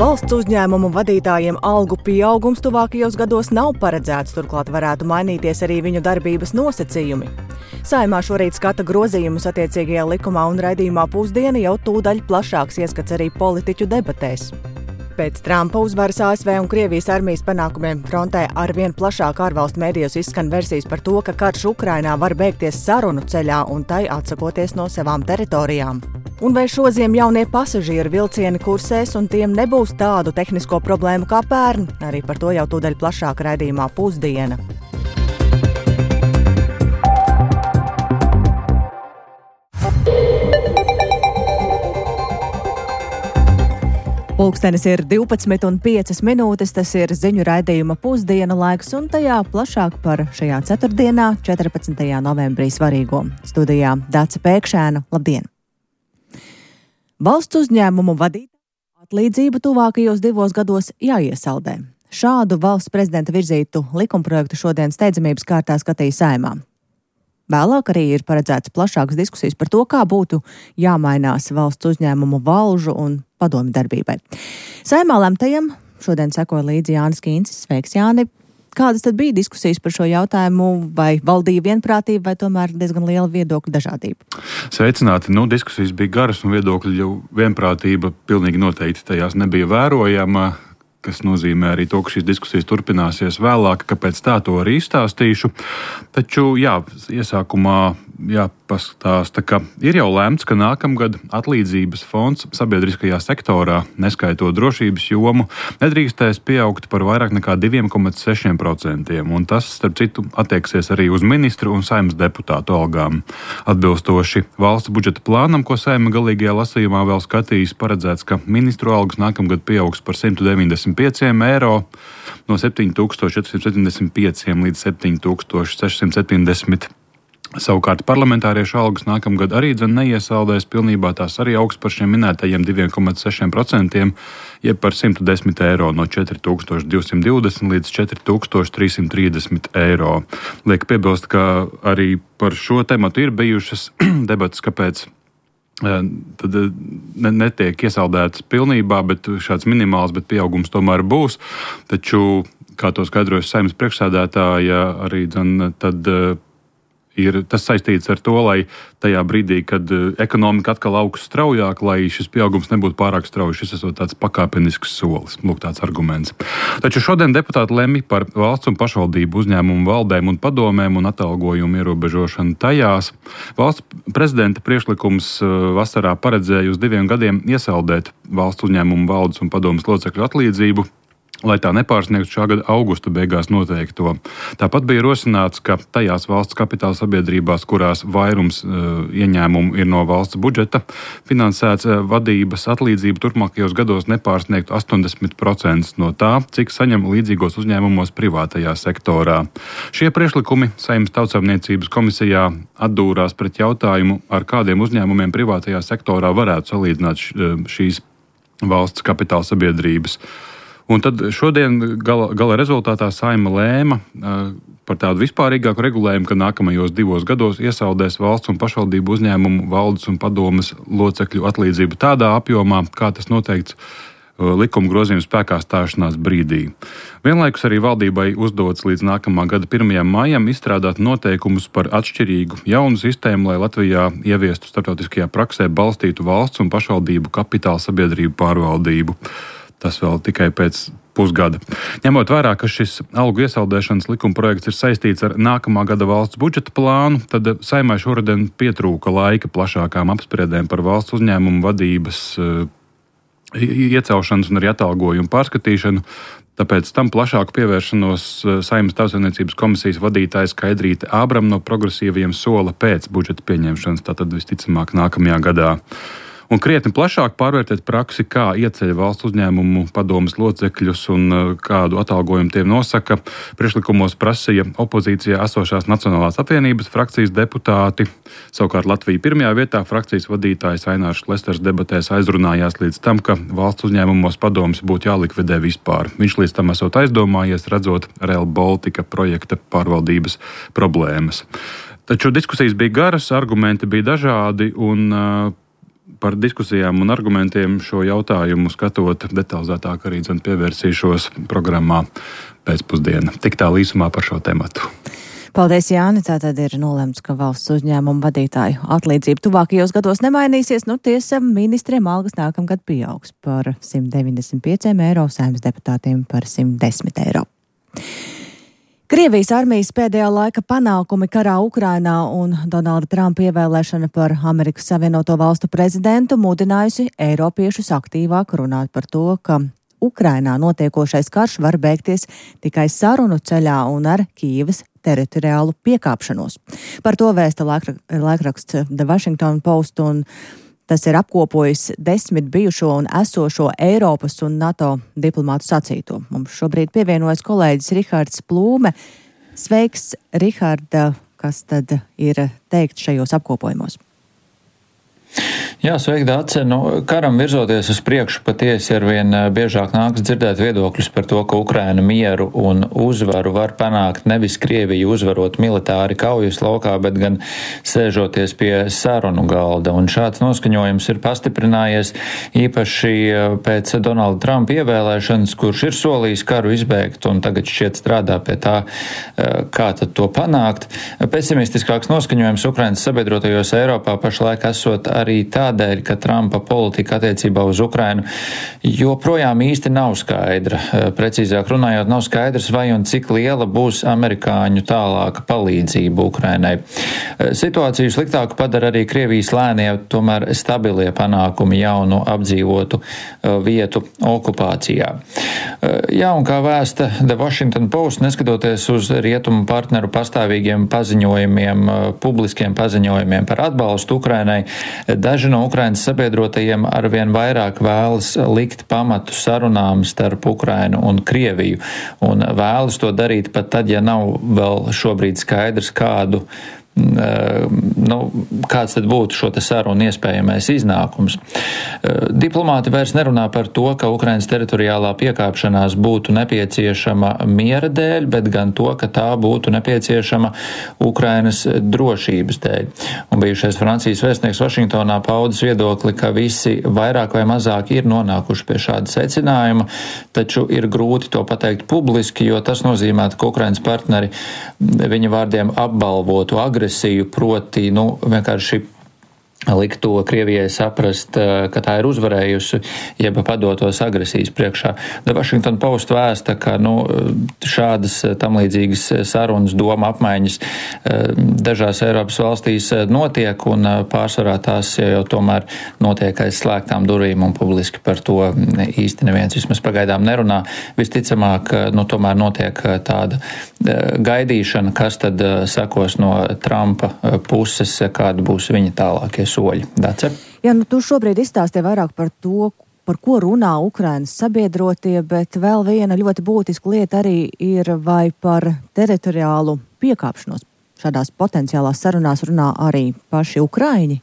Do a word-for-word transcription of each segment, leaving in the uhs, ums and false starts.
Valsts uzņēmumu vadītājiem algu pieaugums tuvākajos gados nav paredzēts, turklāt varētu mainīties arī viņu darbības nosacījumi. Saeimā šorīt skata grozījumus attiecīgajā likumā un raidījumā Pusdiena jau tūdaļ plašāks ieskats arī politiķu debatēs. Pēc Trumpa uzvaras A S V un Krievijas armijas panākumiem frontē arvien plašāk ārvalstu mēdījos izskan versijas par to, ka karš Ukrainā var beigties sarunu ceļā un tai atsakoties no savām teritorijām. Un vai šoziem jaunie pasažieru vilcieni kursēs un tiem nebūs tādu tehnisko problēmu kā pērn? Arī par to jau tūdaļ plašāk raidījumā Pusdiena. Pulkstenis ir divpadsmit un piecas minūtes, tas ir ziņu raidījuma Pusdiena laiks, un tajā plašāk par šajā ceturtdienā, četrpadsmitajā novembrī svarīgo. Studijā Dace Pēkšēna, labdien! Valsts uzņēmumu vadītāju atlīdzību tuvākajos divos gados jāiesaldē. Šādu valsts prezidenta virzītu likumprojektu šodien steidzamības kārtā skatīja Saeimā. Vēlāk arī ir paredzēts plašākas diskusijas par to, kā būtu jāmainās valsts uzņēmumu valžu un padomju darbībai. Saeimā lemtajam šodien sekoja līdzi Jānis Kīncis. Sveiks, Jāni! Kādas tad bija diskusijas par šo jautājumu? Vai valdīja vienprātība, vai tomēr diezgan liela viedokļu dažādība? Sveicināti! Nu, diskusijas bija garas un viedokļu vienprātība pilnīgi noteikti tajās nebija vērojama, kas nozīmē arī to, ka šīs diskusijas turpināsies vēlāk, kāpēc tā to arī izstāstīšu. Taču, jā, iesākumā jāpastāsta, ka ir jau lemts, ka nākamgad atlīdzības fonds sabiedriskajā sektorā, neskaitot drošības jomu, nedrīkstēs pieaugt par vairāk nekā divi komats seši procenti, un tas, starp citu, attieksies arī uz ministru un Saeimas deputātu algām. Atbilstoši valsts budžeta plānam, ko Saeima galīgajā lasījumā vēl skatīs, paredzēts, ka ministru algas nākamgad pieaugs par simt deviņdesmit pieci eiro, no septiņi tūkstoši četri simti septiņdesmit pieci līdz septiņi tūkstoši seši simti septiņdesmit. Savukārt parlamentāriešu algas nākamgad arī dzen neiesaldēs pilnībā, tās arī augs par šiem minētajiem divi komats seši procenti, jeb par simt desmit eiro, no četri tūkstoši divi simti divdesmit līdz četri tūkstoši trīs simti trīsdesmit eiro. Liek piebilst, ka arī par šo tematu ir bijušas debatas, kāpēc tad netiek iesaldēts pilnībā, bet šāds minimāls, bet pieaugums tomēr būs. Taču, kā to skaidrojas Saeimas priekšsēdētāja, arī dzen, tad ir tas saistīts ar to, lai tajā brīdī, kad ekonomika atkal augs straujāk, lai šis pieaugums nebūtu pārāk strauji. Šis esot tāds pakāpenisks solis. Lūk, tāds arguments. Taču šodien deputāti lemj par valsts un pašvaldību uzņēmumu valdēm un padomēm un atalgojumu ierobežošanu tajās. Valsts prezidenta priekšlikums vasarā paredzēja uz diviem gadiem iesaldēt valsts uzņēmumu valdes un padomes locekļu atlīdzību, lai tā nepārsniegtu šā gada augusta beigās noteikto. Tāpat bija rosināts, ka tajās valsts kapitāla sabiedrībās, kurās vairums uh, ieņēmumu ir no valsts budžeta, finansēts uh, vadības atlīdzību turpmākajos gados nepārsniegtu astoņdesmit procenti no tā, cik saņem līdzīgos uzņēmumos privātajā sektorā. Šie priekšlikumi Saeimas Tautsaimniecības komisijā atdūrās pret jautājumu, ar kādiem uzņēmumiem privātajā sektorā varētu salīdzināt š, šīs valsts kapitāla sabiedrības. Un tad šodien gala, gala rezultātā Saeima lēma uh, par tādu vispārīgāku regulējumu, ka nākamajos divos gados iesaldēs valsts un pašvaldību uzņēmumu valdes un padomes locekļu atlīdzību tādā apjomā, kā tas noteikts uh, likuma grozījuma spēkā stāšanās brīdī. Vienlaikus arī valdībai uzdots līdz nākamā gada pirmajam maijam izstrādāt noteikumus par atšķirīgu jaunu sistēmu, lai Latvijā ieviestu starptautiskajā praksē balstītu valsts un pašvaldību kapitāla sabiedrību pārvaldību. Tas vēl tikai pēc pusgada. Ņemot vērā, ka šis algu iesaldēšanas likuma projekts ir saistīts ar nākamā gada valsts budžeta plānu, tad Saeimai šoruden pietrūka laika plašākām apspriedēm par valsts uzņēmumu vadības uh, iecelšanas un arī atalgojumu pārskatīšanu. Tāpēc tam plašāku pievēršanos Saeimas Tautsaimniecības komisijas vadītāja Skaidrīte Ābram no progresīvajiem sola pēc budžeta pieņemšanas, tātad visticamāk nākamajā gadā. Un krietni plašāk pārvērtēt praksi, kā ieceļ valsts uzņēmumu padomes locekļus un kādu atalgojumu tiem nosaka. Priekšlikumos prasīja opozīcijā esošās Nacionālās apvienības frakcijas deputāti. Savukārt Latvija pirmajā vietā frakcijas vadītājs Ainārs Šlesters debatēs aizrunājās līdz tam, ka valsts uzņēmumos padomes būtu jālikvidē vispār. Viņš līdz tam esot aizdomājies, redzot Rail Baltica projekta pārvaldības problēmas. Taču diskusijas bija garas, argumenti bija dažādi un par diskusijām un argumentiem šo jautājumu skatot detalizētāk arī dzen pievērsīšos programmā pēcpusdiena. Tik tā līsumā par šo tematu. Paldies, Jāni. Tātad ir nolemts, ka valsts uzņēmumu vadītāju atlīdzība tuvākajos gados nemainīsies. Nu, tiesa, ministriem algas nākamgad pieaugs par simt deviņdesmit pieciem eiro, Saeimas deputātiem par simt desmit eiro. Krievijas armijas pēdējā laika panākumi karā Ukrainā un Donalda Trumpa ievēlēšana par Amerikas Savienoto Valstu prezidentu mudinājusi eiropiešus aktīvāk runāt par to, ka Ukrainā notiekošais karš var beigties tikai sarunu ceļā un ar Kīivas teritoriālu piekāpšanos. Par to vēsta laikraksts The Washington Post, un tas ir apkopojis desmit bijušo un esošo Eiropas un NATO diplomātu sacīto. Mums šobrīd pievienojas kolēģis Rihards Plūme. Sveiks, Riharda, kas tad ir teikt šajos apkopojumos? Jā, sveiki, Dace. Nu, karam virzoties uz priekšu patiesi arvien biežāk nāks dzirdēt viedokļus par to, ka Ukraina mieru un uzvaru var panākt nevis Krieviju uzvarot militāri kaujas laukā, bet gan sēžoties pie sarunu galda. Un šāds noskaņojums ir pastiprinājies īpaši pēc Donalda Trumpa ievēlēšanas, kurš ir solījis karu izbeigt un tagad šķiet strādā pie tā, kā tad to panākt. Pesimistiskāks noskaņojums Ukrainas sabiedrotajos Eiropā pašlaik esot arī tādēļ, ka Trumpa politika attiecībā uz Ukrainu joprojām īsti nav skaidra. Precīzāk runājot, nav skaidrs, vai un cik liela būs amerikāņu tālāka palīdzība Ukrainai. Situāciju sliktāku padara arī Krievijas lēnie, tomēr stabilie panākumi jaunu apdzīvotu vietu okupācijā. Jā, un kā vēsta The Washington Post, neskatoties uz rietumu partneru pastāvīgiem paziņojumiem, publiskiem paziņojumiem par atbalstu Ukrainai, daži no Ukrainas sabiedrotajiem arvien vairāk vēlas likt pamatu sarunām starp Ukrainu un Krieviju, un vēlas to darīt pat tad, ja nav vēl šobrīd skaidrs, kādu nu, kāds tad būtu šo te sarunu iespējamais iznākums. Diplomāti vairs nerunā par to, ka Ukrainas teritoriālā piekāpšanās būtu nepieciešama miera dēļ, bet gan to, ka tā būtu nepieciešama Ukrainas drošības dēļ. Un bijušais Francijas vēstnieks Vašingtonā paudis viedokli, ka visi vairāk vai mazāk ir nonākuši pie šāda secinājuma, taču ir grūti to pateikt publiski, jo tas nozīmētu, ka Ukrainas partneri viņa vārdiem apbalvotu agresiju, proti, nu, vienkārši likt to Krievijai saprast, ka tā ir uzvarējusi, jeb padotos agresijas priekšā. The Washington Post vēsta, ka nu, šādas tam līdzīgas sarunas, doma apmaiņas dažās Eiropas valstīs notiek, un pārsvarā tās jau tomēr notiek aiz slēgtām durvīm, un publiski par to īsti neviens vismaz pagaidām nerunā. Visticamāk, nu, tomēr notiek tāda gaidīšana, kas tad sekos no Trumpa puses, kāda būs viņa tālākie soļi. Dace? Jā, nu tu šobrīd izstāstīji vairāk par to, par ko runā Ukrainas sabiedrotie, bet vēl viena ļoti būtiska lieta arī ir, vai par teritoriālu piekāpšanos šādās potenciālās sarunās runā arī paši ukraiņi.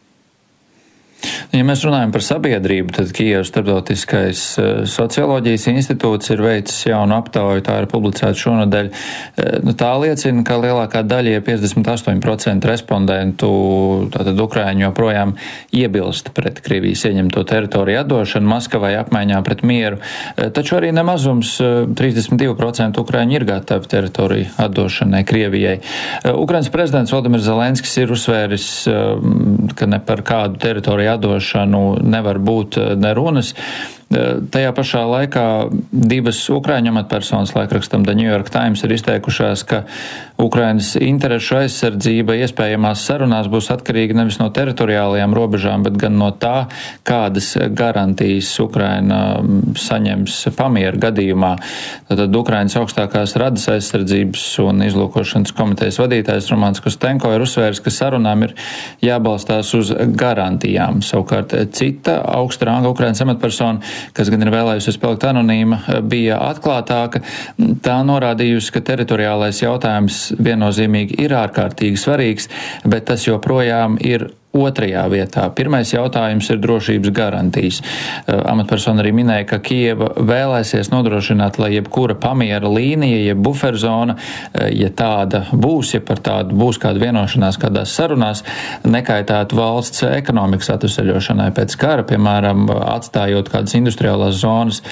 Ja mēs runājam par sabiedrību, tad Kijevas starptautiskais socioloģijas institūts ir veicis jaunu aptauju, tā ir publicēta šonadēļ. Nu, tā liecina, ka lielākā daļa, ja piecdesmit astoņi procenti respondentu, tātad Ukraiņu joprojām iebilst pret Krievijas ieņemto teritoriju atdošanu Maskavai apmaiņā pret mieru, taču arī nemazums trīsdesmit divi procenti Ukraiņu ir gatavi teritoriju atdošanai Krievijai. Ukrainas prezidents Volodimirs Zelenskis ir uzsvēris, ka ne par kādu teritoriju atdošanu nevar būt nerunas. Tajā pašā laikā divas Ukraiņu amatpersonas laikrakstam The New York Times ir izteikušās, ka Ukrainas interešu aizsardzība iespējamās sarunās būs atkarīga nevis no teritoriālajām robežām, bet gan no tā, kādas garantijas Ukraina saņems pamieru gadījumā. Tad Ukrainas augstākās radas aizsardzības un izlūkošanas komitejas vadītājs Romans Kostenko ir uzsvērs, ka sarunām ir jābalstās uz garantijām. Savukārt cita augsta ranga Ukrainas amatpersona, kas gan ir vēlējusies palikt anonīma, bija atklātāka. Tā norādījusi, ka teritoriālais jautājums viennozīmīgi ir ārkārtīgi svarīgs, bet tas joprojām ir otrajā vietā. Pirmais jautājums ir drošības garantijas. Amatpersona arī minēja, ka Kijeva vēlēsies nodrošināt, lai jebkura pamiera līnija, jeb buferzona, ja tāda būs, ja par tādu būs kāda vienošanās kādās sarunās, nekaitētu valsts ekonomikas atvesaļošanai pēc kara, piemēram, atstājot kādas industriālās zonas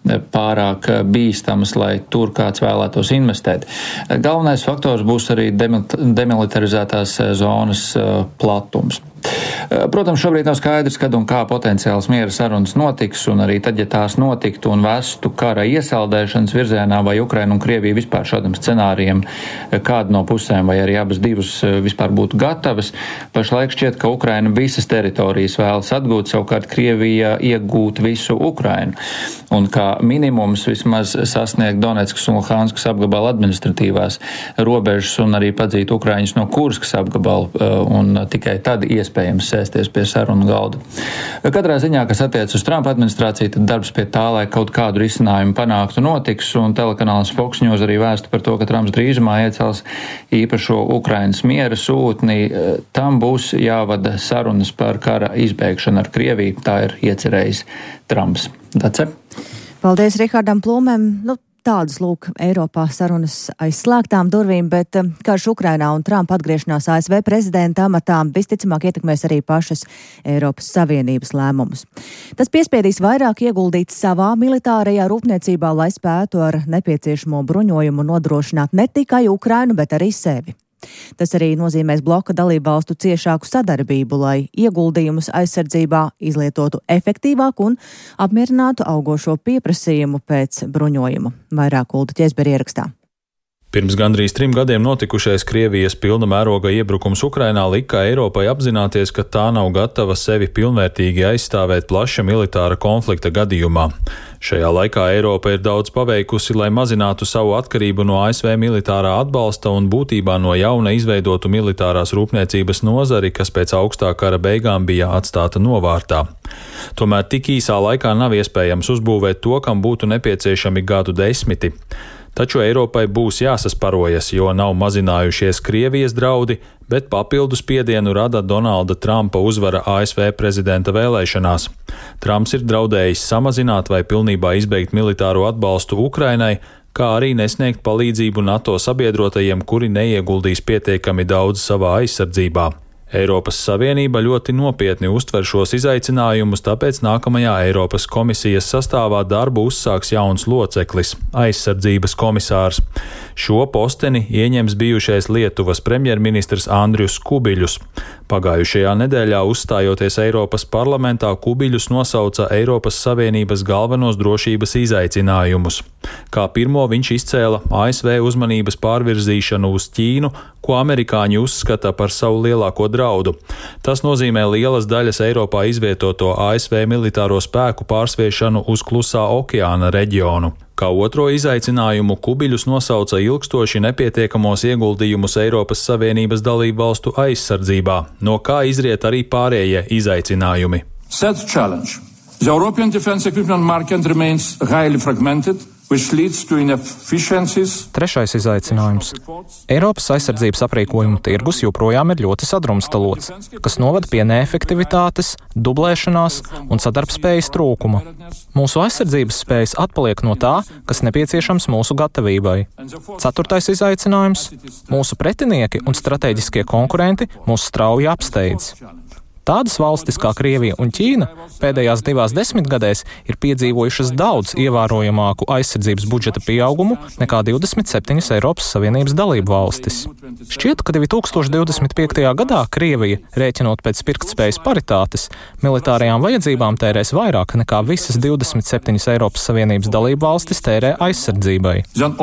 pārāk bīstamas, lai tur kāds vēlētos investēt. Galvenais faktors būs arī demilitarizētās zonas platums. Protams, šobrīd nav skaidrs, kad un kā potenciāls miera sarunas notiks, un arī tad, ja tās notiktu un vestu kara iesaldēšanas virzienā, vai Ukraina un Krievija vispār šādam scenārijam kāda no pusēm, vai arī abas divas vispār būtu gatavas. Pašlaik šķiet, ka Ukraina visas teritorijas vēlas atgūt, savukārt Krievija iegūt visu Ukrainu. Un kā minimums vismaz sasniegt Donetskas un Luhanskas apgabala administratīvās robežas un arī padzīt Ukraiņus no Kurskas apgabala, un tikai tad iespējams sēsties pie sarunu galda. Katrā ziņā, kas attiec uz Trumpa administrāciju, tad darbs pie tā, lai kaut kādu risinājumu panāktu, notiks, un telekanāls Fox News arī vēsta par to, ka Trumps drīzumā iecels īpašo Ukrainas miera sūtni. Tam būs jāvada sarunas par kara izbeigšanu ar Krieviju. Tā ir iecerējis Trumps. Dace? Paldies Rihardam Plūmēm. Nu, tādas lūk Eiropā sarunas aiz slēgtām durvīm, bet karš Ukrainā un Trumpa atgriešanās A S V prezidenta amatā visticamāk ietekmēs arī pašas Eiropas Savienības lēmumus. Tas piespiedīs vairāk ieguldīt savā militārajā rūpniecībā, lai spētu ar nepieciešamo bruņojumu nodrošināt ne tikai Ukrainu, bet arī sevi. Tas arī nozīmēs bloka dalībvalstu ciešāku sadarbību, lai ieguldījumus aizsardzībā izlietotu efektīvāk un apmierinātu augošo pieprasījumu pēc bruņojuma. Vairāk Ulda Ķezberi ierakstā. Pirms gandrīz trim gadiem notikušais Krievijas pilna mēroga iebrukums Ukrainā lika Eiropai apzināties, ka tā nav gatava sevi pilnvērtīgi aizstāvēt plaša militāra konflikta gadījumā. Šajā laikā Eiropa ir daudz paveikusi, lai mazinātu savu atkarību no A S V militārā atbalsta un būtībā no jauna izveidotu militārās rūpniecības nozari, kas pēc augstā kara beigām bija atstāta novārtā. Tomēr tik īsā laikā nav iespējams uzbūvēt to, kam būtu nepieciešami gadu desmiti. Taču Eiropai būs jāsasparojas, jo nav mazinājušies Krievijas draudi, bet papildus spiedienu rada Donalda Trumpa uzvara A S V prezidenta vēlēšanās. Trumps ir draudējis samazināt vai pilnībā izbeigt militāro atbalstu Ukrainai, kā arī nesniegt palīdzību NATO sabiedrotajiem, kuri neieguldīs pietiekami daudz savā aizsardzībā. Eiropas Savienība ļoti nopietni uztver šos izaicinājumus, tāpēc nākamajā Eiropas komisijas sastāvā darbu uzsāks jauns loceklis – aizsardzības komisārs. Šo posteni ieņems bijušais Lietuvas premjerministrs Andrius Kubiļus. Pagājušajā nedēļā uzstājoties Eiropas parlamentā, Kubiļus nosauca Eiropas Savienības galvenos drošības izaicinājumus. Kā pirmo viņš izcēla A S V uzmanības pārvirzīšanu uz Ķīnu, ko amerikāņi uzskata par savu lielāko draudu. Tas nozīmē lielas daļas Eiropā izvietoto A S V militāro spēku pārsviešanu uz Klusā okeāna reģionu. Kā otro izaicinājumu Kubiļus nosauca ilgstoši nepietiekamos ieguldījumus Eiropas Savienības dalību valstu aizsardzībā, no kā izriet arī pārējie izaicinājumi. Third challenge. The European defense equipment market remains highly fragmented, which leads to inefficiencies. Trešais izaicinājums. Eiropas aizsardzības aprīkojuma tirgus joprojām ir ļoti sadrumstalots, kas novada pie neefektivitātes, dublēšanās un sadarbspējas trūkuma. Mūsu aizsardzības spējas atpaliek no tā, kas nepieciešams mūsu gatavībai. Ceturtais izaicinājums. Mūsu pretinieki un strateģiskie konkurenti mūs strauji apsteidz. Tādas valstis kā Krievija un Ķīna pēdējās divās desmitgadēs ir piedzīvojušas daudz ievērojamāku aizsardzības budžeta pieaugumu nekā divdesmit septiņas Eiropas Savienības dalību valstis. Šķiet, ka divi tūkstoši divdesmit piektajā gadā Krievija, rēķinot pēc pirktspējas paritātes, militārajām vajadzībām tērēs vairāk nekā visas divdesmit septiņas Eiropas Savienības dalību valstis tērē aizsardzībai.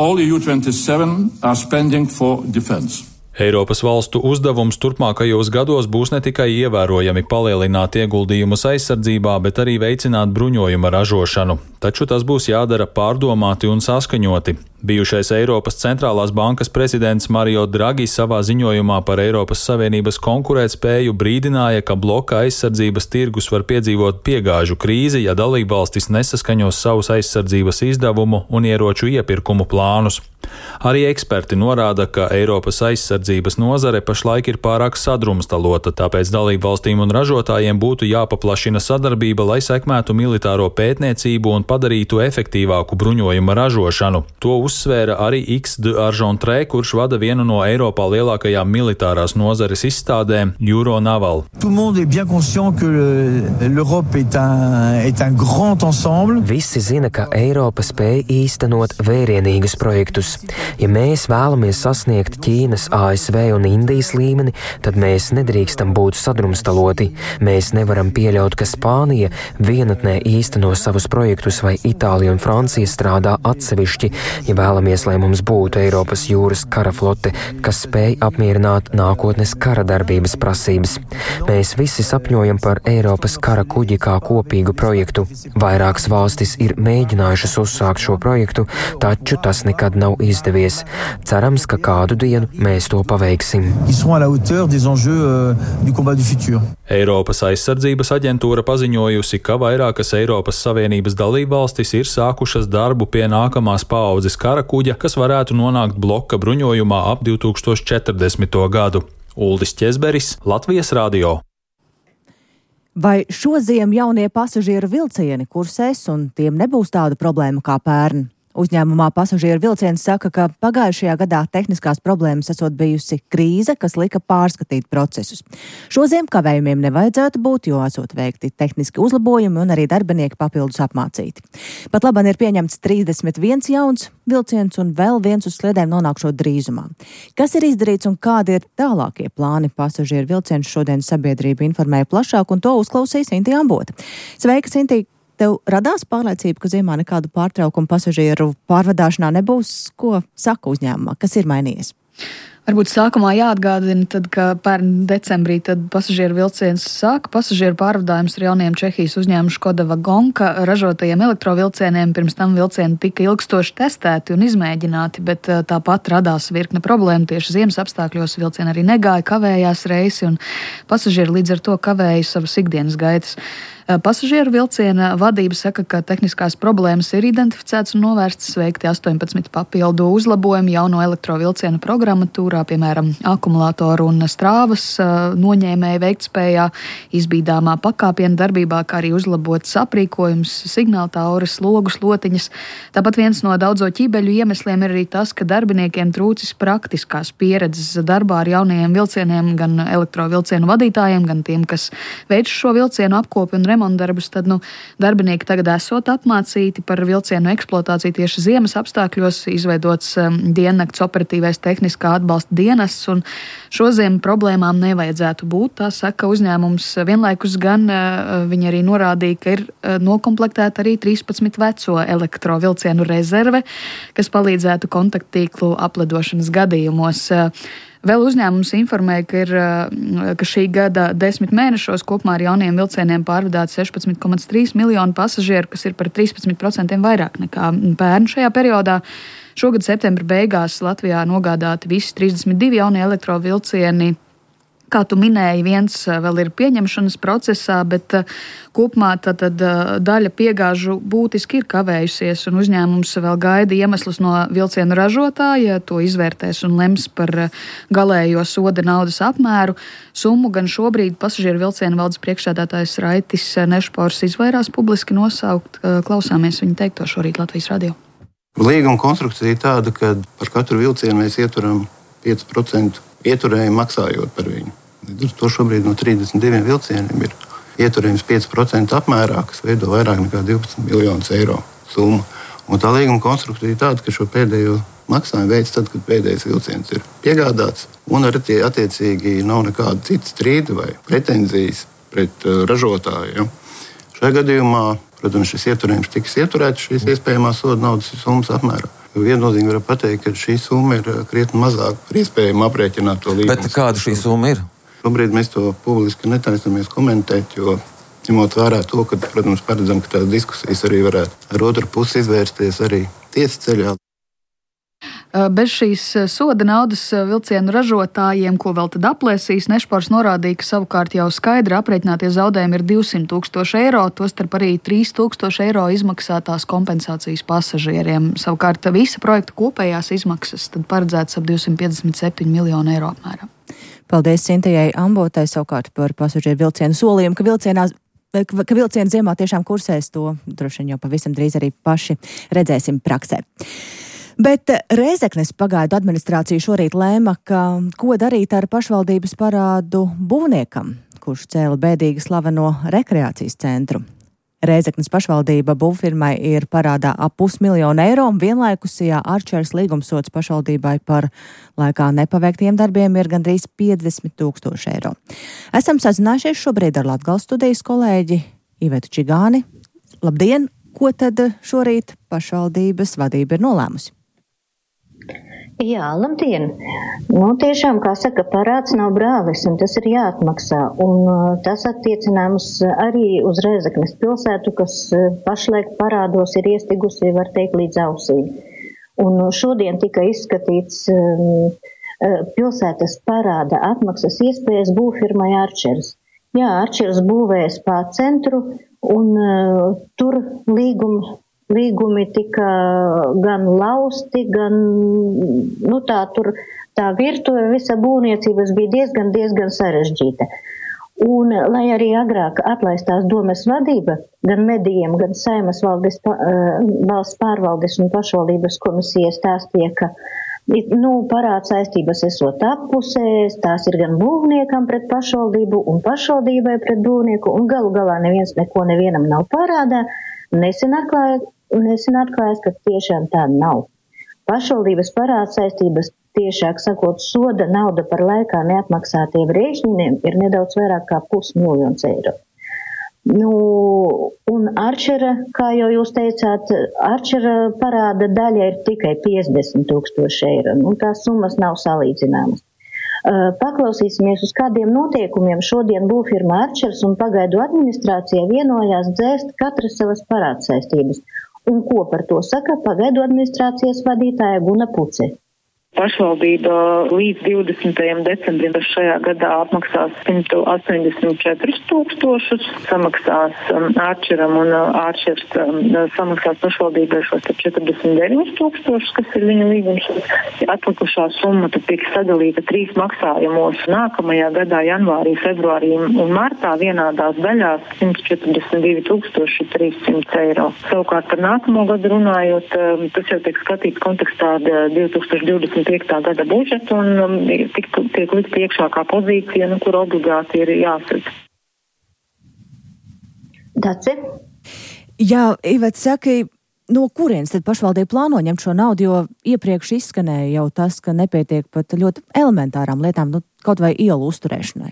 Eiropas valstu uzdevums turpmākajos gados būs ne tikai ievērojami palielināt ieguldījumus aizsardzībā, bet arī veicināt bruņojuma ražošanu. taču tas būs jādara pārdomāti un saskaņoti. Bijušais Eiropas centrālās bankas prezidents Mario Draghi savā ziņojumā par Eiropas Savienības konkurētspēju brīdināja, ka bloka aizsardzības tirgus var piedzīvot piegāžu krīzi, ja dalībvalstis nesaskaņos savus aizsardzības izdevumu un ieroču iepirkumu plānus. Arī eksperti norāda, ka Eiropas aizsardzības nozare pašlaik ir pārāk sadrumstalota, tāpēc dalībvalstīm un ražotājiem būtu jāpaplašina sadarbība, lai sekmētu militāro pētniecību un padarītu efektīvāku bruņojuma ražošanu. To uzsvēra arī X de Argentrē, kurš vada vienu no Eiropā lielākajām militārās nozares izstādēm Euronaval. Visi zina, ka Eiropa spēj īstenot vērienīgus projektus. Ja mēs vēlamies sasniegt Ķīnas, A S V un Indijas līmeni, tad mēs nedrīkstam būt sadrumstaloti. Mēs nevaram pieļaut, ka Spānija vienatnē īsteno savus projektus vai Itālija un Francija strādā atsevišķi, ja vēlamies, lai mums būtu Eiropas jūras kara flote, kas spēj apmierināt nākotnes kara darbības prasības. Mēs visi sapņojam par Eiropas kara kuģi kā kopīgu projektu. Vairākas valstis ir mēģinājušas uzsākt šo projektu, taču tas nekad nav izdevies. Cerams, ka kādu dienu mēs to paveiksim. Eiropas aizsardzības aģentūra paziņojusi, ka vairākas Eiropas Savienības dalībvalstis ir sākušas darbu pie nākamās paaudzes kara kuģa, kas varētu nonākt bloka bruņojumā ap divi tūkstoši četrdesmito gadu. Uldis Ķezberis, Latvijas radio. Vai šoziem jaunie pasažieru vilcieni kursēs un tiem nebūs tāda problēma kā pērn? Uzņēmumā pasažieru vilciens saka, ka pagājušajā gadā tehniskās problēmas esot bijusi krīze, kas lika pārskatīt procesus. Šoziem kavējumiem nevajadzētu būt, jo esot veikti tehniski uzlabojumi un arī darbinieki papildus apmācīti. Pat labam ir pieņemts trīsdesmit viens jauns vilciens un vēl viens uz sliedēm nonākšot drīzumā. Kas ir izdarīts un kādi ir tālākie plāni pasažieru vilcienu šodien sabiedrība informēja plašāk, un to uzklausīs Inti Ambota. Sveika, Inti! Tev radās pārliecība, ka ziemā nekādu pārtraukumu pasažieru pārvadāšanā nebūs? Ko saka uzņēmumā? Kas ir mainījies? Varbūt sākumā jāatgādina, tad, ka pērn decembrī tad pasažieru vilciens sāka pasažieru pārvadājums ar jauniem Čehijas uzņēmumu Škoda Vagonka ražotajiem elektrovilcieniem. Pirms tam vilcieni tika ilgstoši testēti un izmēģināti, bet tāpat radās virkne problēmu. Tieši ziemas apstākļos vilcieni arī negāja, kavējās reisi un pasažieri līdz ar to kavēja savas ikdienas gaitas. Pasažieru vilciena vadība saka, ka tehniskās problēmas ir identificētas un novērstas, veikti astoņpadsmit papildu uzlabojumi jauno elektrovilcienu programmatūrā, piemēram, akumulātoru un strāvas noņēmēja veiktspējā, izbīdāmā pakāpiena darbībā, kā arī uzlabots aprīkojums, signāltauras, logu slotiņas. Tāpat viens no daudzo ķībeļu iemesliem ir arī tas, ka darbiniekiem trūcis praktiskās pieredzes darbā ar jaunajiem vilcieniem, gan elektrovilcienu vadītājiem, gan tiem, kas veic šo vilcienu apkopi un remontdarbus, tad nu, darbinieki tagad esot apmācīti par vilcienu eksploatāciju tieši ziemas apstākļos, izveidots um, diennakts operatīvais tehniskā atbalsta dienests, un šoziem problēmām nevajadzētu būt, tā saka uzņēmums. Vienlaikus gan uh, viņi arī norādīja, ka ir uh, nokomplektēta arī trīspadsmit veco elektrovilcienu rezerve, kas palīdzētu kontakttīklu aplidošanas gadījumos. Uh, Vēl uzņēmums informēja, ka, ir, ka šī gada desmit mēnešos kopumā ar jauniem vilcieniem pārvadāti sešpadsmit komats trīs miljonu pasažieru, kas ir par trīspadsmit procentiem vairāk nekā pērn šajā periodā. Šogad septembra beigās Latvijā nogādāti visi trīsdesmit divi jaunie elektrovilcieni. Kā tu minēji, viens vēl ir pieņemšanas procesā, bet kopumā tad, tad daļa piegāžu būtiski ir kavējusies, un uzņēmums vēl gaida iemeslus no vilcienu ražotāja, to izvērtēs un lems par galējo soda naudas apmēru. Summu gan šobrīd pasažieru vilcienu valdes priekšsēdētājs Raitis Nešpors izvairās publiski nosaukt. Klausāmies viņa teikto šorīt Latvijas radio. Līguma konstrukcija ir tāda, ka par katru vilcienu mēs ieturam pieci procenti ieturējumu maksājot par viņu. Līdz ar to šobrīd no trīsdesmit diviem vilcieniem ir ieturējums pieci procenti apmērā, kas veido vairāk nekā divpadsmit miljonus eiro summu. Un tā līguma konstrukcija ir tāda, ka šo pēdējo maksājumu veids tad, kad pēdējais vilciens ir piegādāts, un arī tie attiecīgi nav nekāda cita strīda vai pretenzijas pret uh, ražotāju. Ja? Šajā gadījumā, protams, šis ieturējums tiks ieturēts šīs iespējamās soda naudas summas apmērā. Viennozīmīgi var pateikt, ka šī summa ir krietni mazāka par iespējami aprēķināt to līgumu. Bet kāda šī summa ir? Šobrīd mēs to publiski netaisamies komentēt, jo ņemot vērā to, ka, protams, paredzam, ka tās diskusijas arī varētu ar otru pusi izvērsties arī tiesas ceļā. Bez šīs soda naudas vilcienu ražotājiem, ko vēl tad aplēsīs, Nešpors norādīja, ka savukārt jau skaidri aprēķinātie zaudējumi ir divsimt tūkstoši eiro, tostarp arī trīs tūkstoši eiro izmaksātās kompensācijas pasažieriem. Savukārt visa projekta kopējās izmaksas tad paredzētas ap divsimt piecdesmit septiņi miljoni eiro apmēram. Paldies Sintejai Ambotai savukārt par pasažieru vilcienu solījumu, ka vilcienās ka vilcienu ziemā tiešām kursēs, to droši vien jau pavisam drīz arī paši redzēsim praksē. Bet Rēzeknes pagaidu administrācija šorīt lēma, ka ko darīt ar pašvaldības parādu būvniekam, kurš cēla bēdīgi slaveno rekreācijas centru. Rēzeknes pašvaldība būvfirmai ir parādā ap pusmiljonu eiro, un vienlaikus jā, Arčers līgumsots pašvaldībai par laikā nepaveiktiem darbiem ir gandrīz piecdesmit tūkstoši eiro. Esam sazinājušies šobrīd ar Latgales studijas kolēģi Ivetu Čigāni. Labdien! Ko tad šorīt pašvaldības vadība ir nolēmusi? Jā, labdien! Nu, tiešām, kā saka, parāds nav brālis, un tas ir jāatmaksā. Un uh, tas attiecināms arī uz Rēzeknes pilsētu, kas uh, pašlaik parādos ir iestigusi, var teikt, līdz ausīm. Un uh, šodien tika izskatīts um, uh, pilsētas parāda atmaksas iespējas būvfirmai Arčers. Jā, Arčers būvē spā centru, un uh, tur līguma Līgumi tika gan lausti, gan, nu tā, tur tā virtuve, visa būvniecības bija diezgan, diezgan sarežģīta. Un, lai arī agrāk atlaistās domes vadība, gan medijiem, gan Saimas valdes, valsts pārvaldes un pašvaldības komisijas stāstīja, ka, nu, parāds saistības esot appusēs, tās ir gan būvniekam pret pašvaldību un pašvaldībai pret būvnieku, un galu galā neviens neko nevienam nav parādā, nesen atklāja, Nesen atklājas, ka tiešām tā nav. Pašvaldības parāda saistības, tiešāk sakot, soda nauda par laikā neatmaksātiem rēķiniem ir nedaudz vairāk kā pusmiljons eiro. Nu, un Arčera, kā jau jūs teicāt, Arčera parāda daļa ir tikai piecdesmit tūkstoši eiro. Nu, tās summas nav salīdzināmas. Uh, paklausīsimies, uz kādiem noteikumiem šodien būvfirma Arčers un pagaidu administrācija vienojās dzēst katras savas parādsaistības. Un ko par to saka pagaidu administrācijas vadītāja Guna Puce? Pašvaldība līdz divdesmitajam decembrim šajā gadā apmaksās simt astoņdesmit četrus tūkstošus, samaksās um, Arčeram un uh, Arčers um, samaksās pašvaldībai šos četrdesmit deviņus tūkstošus, kas ir viņa līgums. Atlikušā summa tad tiek sadalīta trīs maksājumos. Nākamajā gadā janvārī, februārī un martā vienādās daļās simt četrdesmit divi tūkstoši trīssimts eiro. Savukārt par nākamo gadu runājot, um, tas jau tiek skatīts kontekstā divi tūkstoši divdesmit piektā gada budžetu un um, tiek, tiek likt iekšā kā pozīcija, nu, kur obligāti ir jāsadz. Dace? Jā, Ivet, saki, no kurienes tad pašvaldība plāno ņemt šo naudu, jo iepriekš izskanēja jau tas, ka nepietiek pat ļoti elementārām lietām, nu, kaut vai ielu uzturēšanai.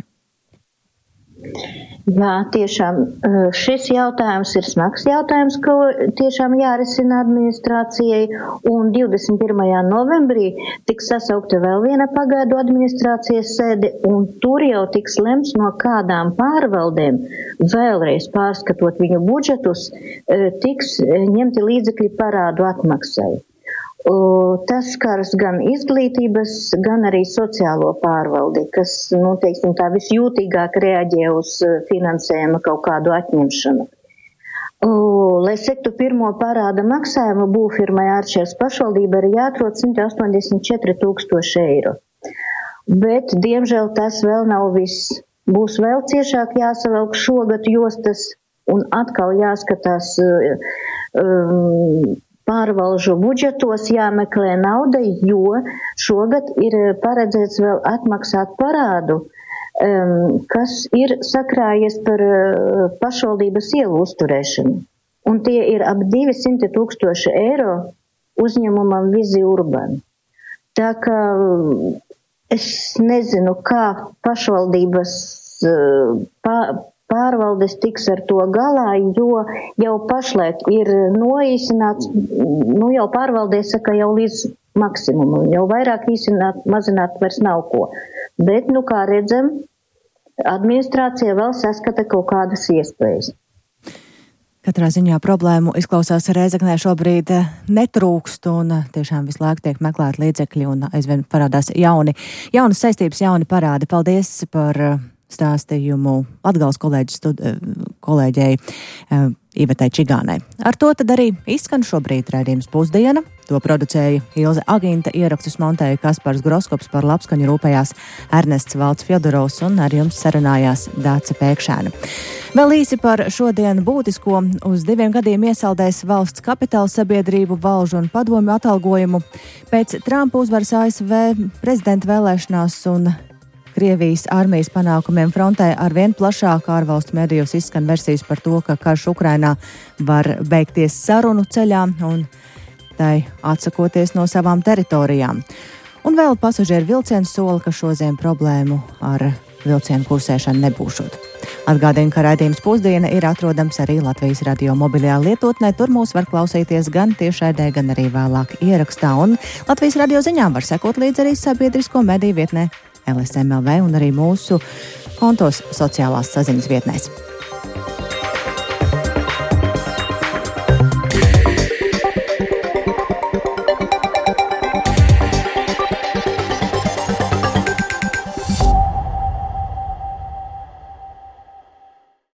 Jā, tiešām šis jautājums ir smags jautājums, ko tiešām jārisina administrācijai, un divdesmit pirmajā novembrī tiks sasaukta vēl viena pagaidu administrācijas sēde, un tur jau tiks lems, no kādām pārvaldēm, vēlreiz pārskatot viņu budžetus, tiks ņemti līdzekļi parādu atmaksai. Tas skars gan izglītības, gan arī sociālo pārvaldi, kas, nu, teiksim, tā visjūtīgāk reaģē uz finansējuma kaut kādu atņemšanu. Lai sektu pirmo parāda maksājumu, būvfirmai Arčers pašvaldība ir jāatrod simt astoņdesmit četri tūkstoši eiro. Bet, diemžēl, tas vēl nav viss. Būs vēl ciešāk jāsavelk šogad jostas un atkal jāskatās um, pārvalžu budžetos, jāmeklē nauda, jo šogad ir paredzēts vēl atmaksāt parādu, um, kas ir sakrājies par uh, pašvaldības ielu uzturēšanu. Un tie ir ap divsimt tūkstoši eiro uzņēmumam Vizi Urban. Tā kā es nezinu, kā pašvaldības uh, pā, pārvaldes tiks ar to galā, jo jau pašlaik ir noīsināts, nu jau pārvaldē saka jau līdz maksimumu, jau vairāk īsināt, mazināt vairs nav ko. Bet, nu kā redzam, administrācija vēl saskata kaut kādas iespējas. Katrā ziņā problēmu izklausās Rēzeknē šobrīd netrūkst un tiešām visu laiku tiek meklēti līdzekļi un aizvien parādās jauni, jaunas saistības, jauni parādi. Paldies par stāstījumu Latgales kolēģis, kolēģei Ivetei Čigānai. Ar to tad arī izskan šobrīd raidījums Pusdiena. To producēja Ilze Aginta, ierakstus montēja Kaspars Groskops, par labskaņu rūpējās Ernests Valds Fjodorovs un ar jums sarunājās Dāce Pēkšēna. Vēl īsi par šodien būtisko. Uz diviem gadiem iesaldēs valsts kapitāla sabiedrību, valžu un padomju atalgojumu. Pēc Trumpa uzvaras A S V prezidenta vēlēšanās un Krievijas armijas panākumiem frontē arvien plašāk ārvalstu medijos izskan versijas par to, ka karš Ukrainā var beigties sarunu ceļā un tai atsakoties no savām teritorijām. Un vēl pasažieru vilciens sola, ka šodien problēmu ar vilcienu kursēšanu nebūšot. Atgādinu, ka raidījums Pusdiena ir atrodams arī Latvijas radio mobilajā lietotnē. Tur mūs var klausīties gan tiešraidē, gan arī vēlāk ierakstā. Un Latvijas radio ziņām var sekot līdz arī sabiedrisko mediju vietnē L S M L V un arī mūsu kontos sociālās saziņas vietnēs.